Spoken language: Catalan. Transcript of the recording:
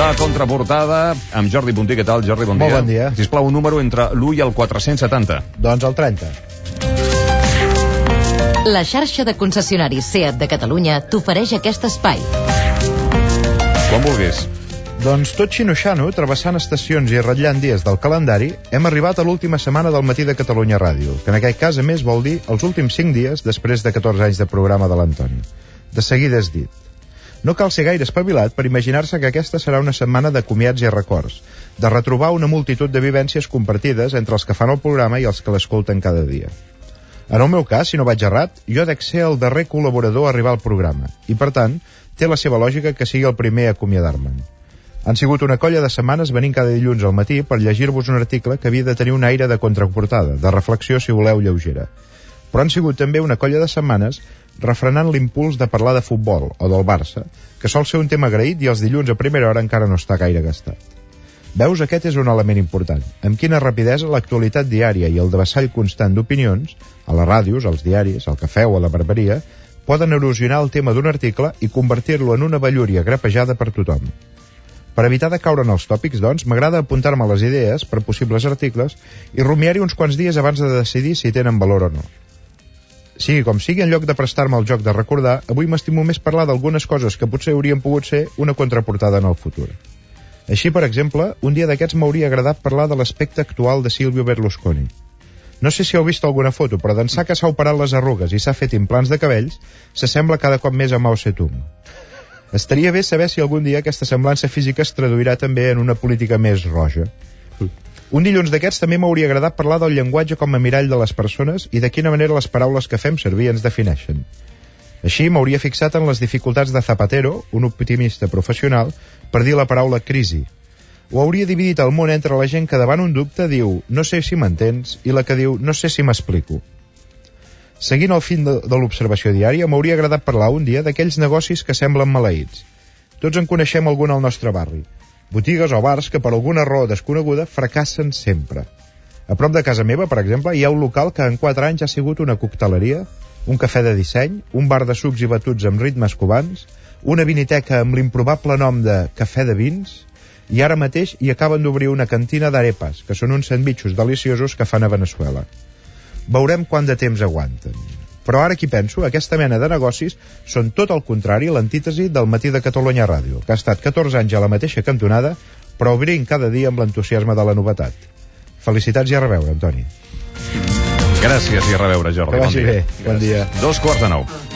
La contraportada amb Jordi Puntí. Què tal, Jordi? Bon dia. Molt bon dia. Sisplau, un número entre l'1 i el 470. Doncs el 30. La xarxa de concessionaris SEAT de Catalunya t'ofereix aquest espai. Quan vulguis. Doncs tot xino-xano, travessant estacions i ratllant dies del calendari, hem arribat a l'última setmana del Matí de Catalunya Ràdio, que en aquest cas, a més, vol dir els últims 5 dies després de 14 anys de programa de l'Antoni. De seguida és dit. No cal ser gaire espavilat per imaginar-se que aquesta serà una setmana de comiats i records, de retrobar una multitud de vivències compartides entre els que fan el programa i els que l'escolten cada dia. En el meu cas, si no vaig errat, jo dec ser el darrer col·laborador a arribar al programa, i per tant, té la seva lògica que sigui el primer a acomiadar-me'n. Han sigut una colla de setmanes venint cada dilluns al matí per llegir-vos un article que havia de tenir un aire de contraportada, de reflexió, si voleu, lleugera. Però han sigut també una colla de setmanes refrenant l'impuls de parlar de futbol o del Barça, que sol ser un tema agraït i els dilluns a primera hora encara no està gaire gastat. Veus, aquest és un element important. Amb quina rapidesa l'actualitat diària i el devessall constant d'opinions, a les ràdios, als diaris, al cafè o a la barberia, poden erosionar el tema d'un article i convertir-lo en una bellúria grapejada per tothom. Per evitar de caure en els tòpics, doncs, m'agrada apuntar-me les idees per possibles articles i rumiar-hi uns quants dies abans de decidir si tenen valor o no. Sigui com sigui, en lloc de prestar-me al joc de recordar, avui m'estimo més parlar d'algunes coses que potser haurien pogut ser una contraportada en el futur. Així, per exemple, un dia d'aquests m'hauria agradat parlar de l'aspecte actual de Silvio Berlusconi. No sé si heu vist alguna foto, però d'ençà que s'ha operat les arrugues i s'ha fet implants de cabells, s'assembla cada cop més a Mao Zedong. Estaria bé saber si algun dia aquesta semblança física es traduirà també en una política més roja. Un dilluns d'aquests també m'hauria agradat parlar del llenguatge com a mirall de les persones i de quina manera les paraules que fem servir ens defineixen. Així m'hauria fixat en les dificultats de Zapatero, un optimista professional, per dir la paraula crisi. O hauria dividit el món entre la gent que davant un dubte diu «no sé si m'entens» i la que diu «no sé si m'explico». Seguint el fil de l'observació diària, m'hauria agradat parlar un dia d'aquells negocis que semblen maleïts. Tots en coneixem algun al nostre barri. Botigues o bars que per alguna raó desconeguda fracassen sempre. A prop de casa meva, per exemple, hi ha un local que en 4 anys ha sigut una cocteleria, un cafè de disseny, un bar de sucs i batuts amb ritmes cubans, una viniteca amb l'improbable nom de Cafè de Vins, i ara mateix hi acaben d'obrir una cantina d'arepas, que són uns sandvitxos deliciosos que fan a Veneçuela. Veurem quant de temps aguanten. Però ara aquí penso, aquesta mena de negocis són tot el contrari, l'antítesi del Matí de Catalunya Ràdio, que ha estat 14 anys a la mateixa cantonada, però obrint cada dia amb l'entusiasme de la novetat. Felicitats i a reveure, Antoni. Gràcies i a reveure, Jordi. Que vagi bé. Bon dia. 8:45.